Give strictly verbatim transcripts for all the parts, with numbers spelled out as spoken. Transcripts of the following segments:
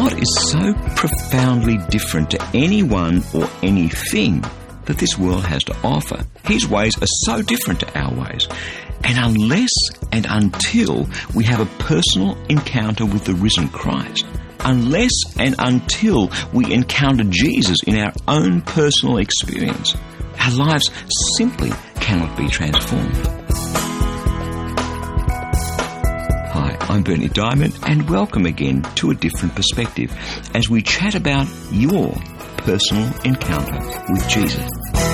God is so profoundly different to anyone or anything that this world has to offer. His ways are so different to our ways. And unless and until we have a personal encounter with the risen Christ, unless and until we encounter Jesus in our own personal experience, our lives simply cannot be transformed. Hi, I'm Bernie Diamond, and welcome again to A Different Perspective as we chat about your personal encounter with Jesus.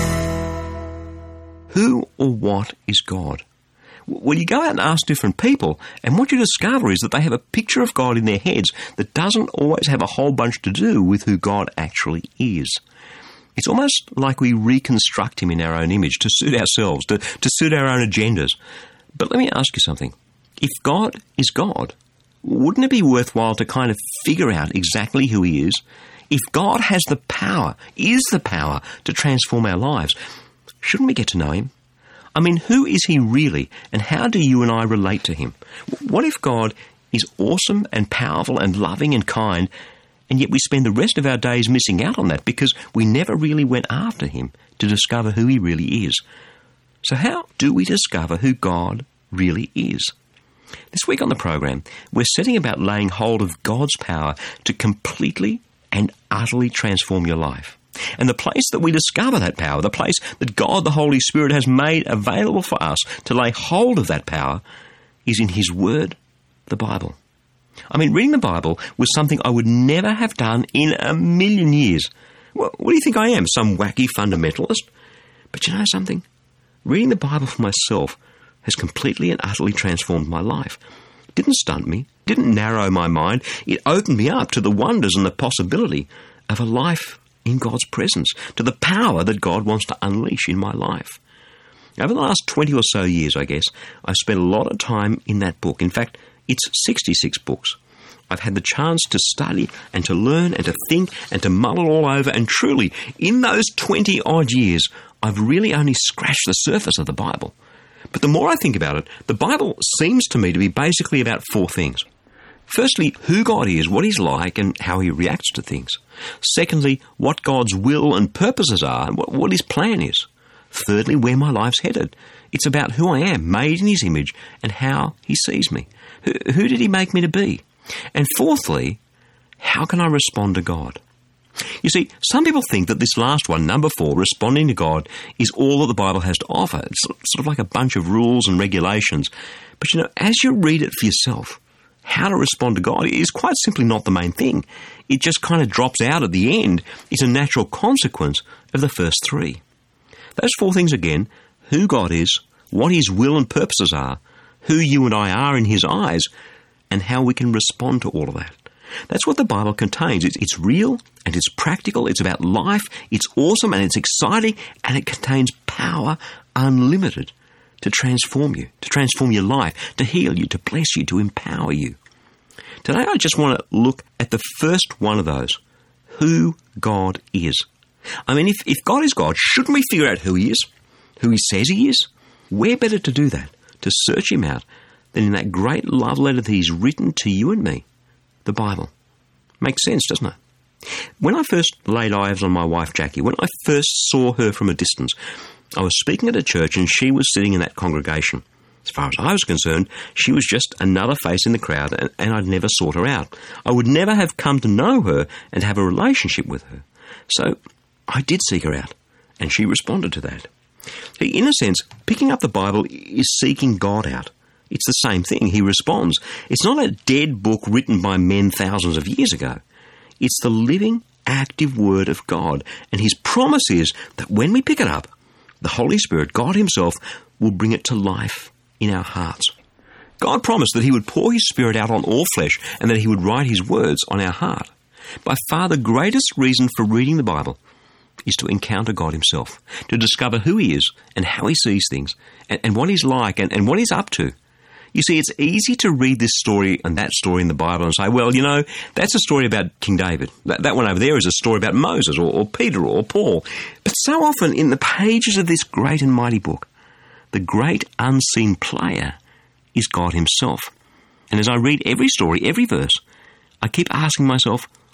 Who or what is God? Well, you go out and ask different people, and what you discover is that they have a picture of God in their heads that doesn't always have a whole bunch to do with who God actually is. It's almost like we reconstruct him in our own image to suit ourselves, to, to suit our own agendas. But let me ask you something. If God is God, wouldn't it be worthwhile to kind of figure out exactly who he is? If God has the power, is the power to transform our lives, shouldn't we get to know him? I mean, who is he really, and how do you and I relate to him? What if God is awesome and powerful and loving and kind, and yet we spend the rest of our days missing out on that because we never really went after him to discover who he really is? So how do we discover who God really is? This week on the program, we're setting about laying hold of God's power to completely and utterly transform your life. And the place that we discover that power, the place that God the Holy Spirit has made available for us to lay hold of that power, is in his Word, the Bible. I mean, reading the Bible was something I would never have done in a million years. What, what do you think I am, some wacky fundamentalist? But you know something? Reading the Bible for myself has completely and utterly transformed my life. It didn't stunt me, didn't narrow my mind. It opened me up to the wonders and the possibility of a life in God's presence, to the power that God wants to unleash in my life. Over the last twenty or so years, I guess, I've spent a lot of time in that book. In fact, it's sixty-six books. I've had the chance to study and to learn and to think and to mull it all over, and truly, in those twenty-odd years, I've really only scratched the surface of the Bible. But the more I think about it, the Bible seems to me to be basically about four things. Firstly, who God is, what he's like, and how he reacts to things. Secondly, what God's will and purposes are, and what, what his plan is. Thirdly, where my life's headed. It's about who I am, made in his image, and how he sees me. Who, who did he make me to be? And fourthly, how can I respond to God? You see, some people think that this last one, number four, responding to God, is all that the Bible has to offer. It's sort of like a bunch of rules and regulations. But you know, as you read it for yourself, how to respond to God is quite simply not the main thing. It just kind of drops out at the end. It's a natural consequence of the first three. Those four things again: who God is, what his will and purposes are, who you and I are in his eyes, and how we can respond to all of that. That's what the Bible contains. It's, it's real and it's practical. It's about life. It's awesome and it's exciting, and it contains power unlimited to transform you, to transform your life, to heal you, to bless you, to empower you. Today I just want to look at the first one of those, who God is. I mean, if, if God is God, shouldn't we figure out who he is, who he says he is? Where better to do that, to search him out, than in that great love letter that he's written to you and me, the Bible. Makes sense, doesn't it? When I first laid eyes on my wife Jackie, when I first saw her from a distance, I was speaking at a church and she was sitting in that congregation. As far as I was concerned, she was just another face in the crowd, and, and I'd never sought her out. I would never have come to know her and have a relationship with her. So I did seek her out, and she responded to that. In a sense, picking up the Bible is seeking God out. It's the same thing. He responds. It's not a dead book written by men thousands of years ago. It's the living, active Word of God, and his promise is that when we pick it up, the Holy Spirit, God himself, will bring it to life in our hearts. God promised that he would pour his Spirit out on all flesh and that he would write his words on our heart. By far the greatest reason for reading the Bible is to encounter God himself, to discover who he is and how he sees things, and, and what he's like and, and what he's up to. You see, it's easy to read this story and that story in the Bible and say, well, you know, that's a story about King David. That, that one over there is a story about Moses or, or Peter or Paul. But so often in the pages of this great and mighty book, the great unseen player is God himself. And as I read every story, every verse, I keep asking myself,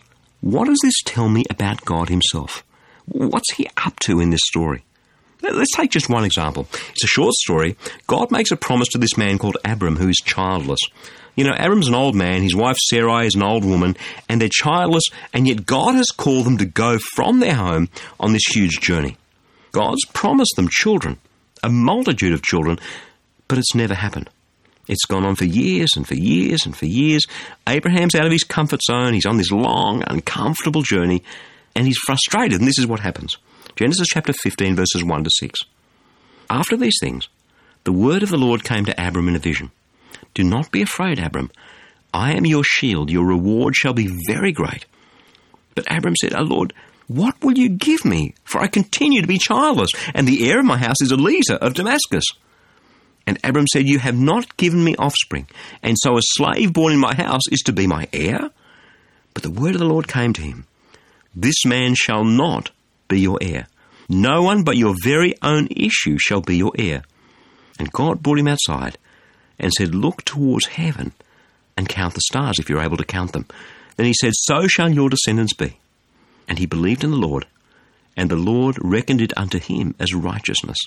What does this tell me about God himself? What's he up to in this story? Let's take just one example. It's a short story. God makes a promise to this man called Abram, who is childless. You know, Abram's an old man, his wife Sarai is an old woman, and they're childless, and yet God has called them to go from their home on this huge journey. God's promised them children, a multitude of children, but it's never happened. It's gone on for years and for years and for years. Abraham's out of his comfort zone, he's on this long, uncomfortable journey, and he's frustrated, and this is what happens. Genesis chapter fifteen, verses one to six. After these things, the word of the Lord came to Abram in a vision. Do not be afraid, Abram. I am your shield. Your reward shall be very great. But Abram said, O Lord, what will you give me? For I continue to be childless, and the heir of my house is Eliezer of Damascus. And Abram said, You have not given me offspring, and so a slave born in my house is to be my heir? But the word of the Lord came to him. This man shall not be your heir. No one but your very own issue shall be your heir. And God brought him outside and said, Look towards heaven and count the stars, if you're able to count them. Then he said, So shall your descendants be. And he believed in the Lord, and the Lord reckoned it unto him as righteousness.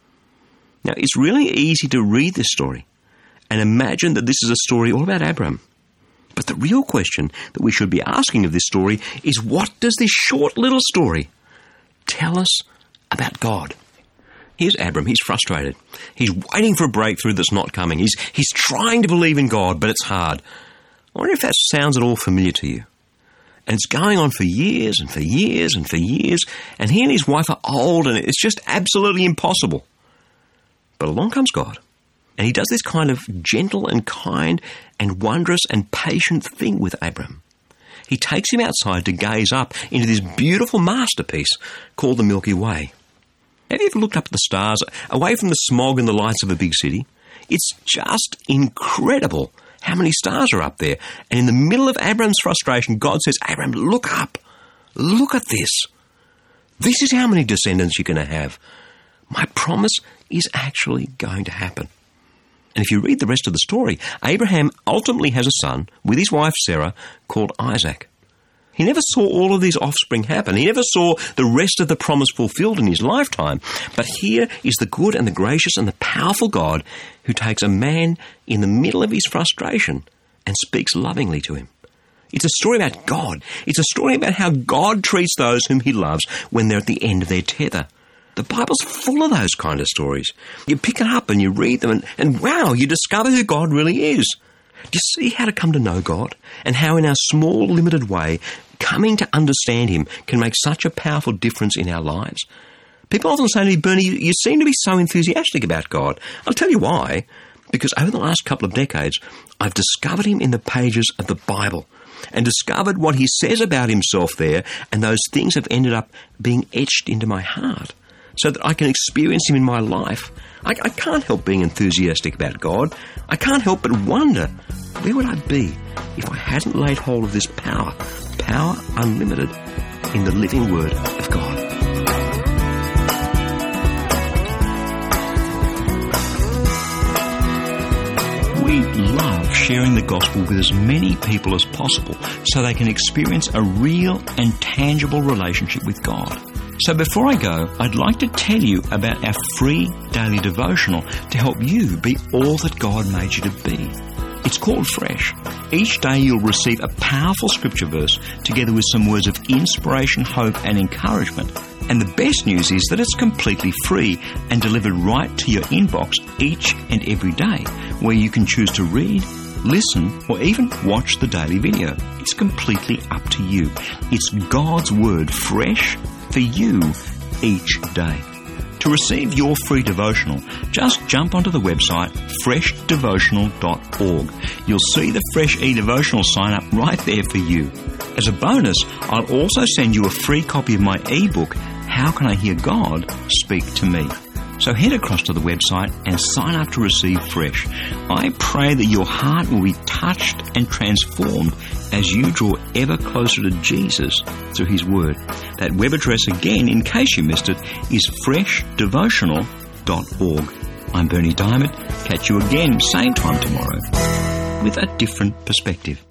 Now, it's really easy to read this story and imagine that this is a story all about Abram. But the real question that we should be asking of this story is, what does this short little story tell us about God? Here's Abram. He's frustrated. He's waiting for a breakthrough that's not coming. He's, he's trying to believe in God, but it's hard. I wonder if that sounds at all familiar to you. And it's going on for years and for years and for years, and he and his wife are old, and it's just absolutely impossible. But along comes God, and he does this kind of gentle and kind and wondrous and patient thing with Abram. He takes him outside to gaze up into this beautiful masterpiece called the Milky Way. Have you ever looked up at the stars, away from the smog and the lights of a big city? It's just incredible how many stars are up there. And in the middle of Abram's frustration, God says, Abram, look up. Look at this. This is how many descendants you're going to have. My promise is actually going to happen. And if you read the rest of the story, Abraham ultimately has a son with his wife Sarah called Isaac. He never saw all of these offspring happen. He never saw the rest of the promise fulfilled in his lifetime. But here is the good and the gracious and the powerful God who takes a man in the middle of his frustration and speaks lovingly to him. It's a story about God. It's a story about how God treats those whom he loves when they're at the end of their tether. The Bible's full of those kind of stories. You pick it up and you read them and, and wow, you discover who God really is. Do you see how to come to know God? And how in our small, limited way, coming to understand him can make such a powerful difference in our lives? People often say to me, Bernie, you, you seem to be so enthusiastic about God. I'll tell you why. Because over the last couple of decades, I've discovered him in the pages of the Bible and discovered what he says about himself there, and those things have ended up being etched into my heart so that I can experience him in my life. I, I can't help being enthusiastic about God. I can't help but wonder, where would I be if I hadn't laid hold of this power, power unlimited in the living Word of God? We love sharing the gospel with as many people as possible so they can experience a real and tangible relationship with God. So before I go, I'd like to tell you about our free daily devotional to help you be all that God made you to be. It's called Fresh. Each day you'll receive a powerful scripture verse together with some words of inspiration, hope and encouragement. And the best news is that it's completely free and delivered right to your inbox each and every day, where you can choose to read, listen, or even watch the daily video. It's completely up to you. It's God's Word fresh for you each day. To receive your free devotional, just jump onto the website fresh devotional dot org. You'll see the Fresh eDevotional sign up right there for you. As a bonus, I'll also send you a free copy of my ebook, How Can I Hear God Speak to Me? So head across to the website and sign up to receive Fresh. I pray that your heart will be touched and transformed as you draw ever closer to Jesus through his Word. That web address again, in case you missed it, is fresh devotional dot org. I'm Bernie Diamond. Catch you again, same time tomorrow, with a different perspective.